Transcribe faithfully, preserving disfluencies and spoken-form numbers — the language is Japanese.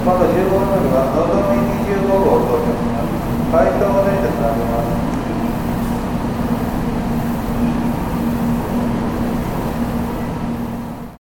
またじゅうごふんごにはのぞみにじゅうご号到着します。回答電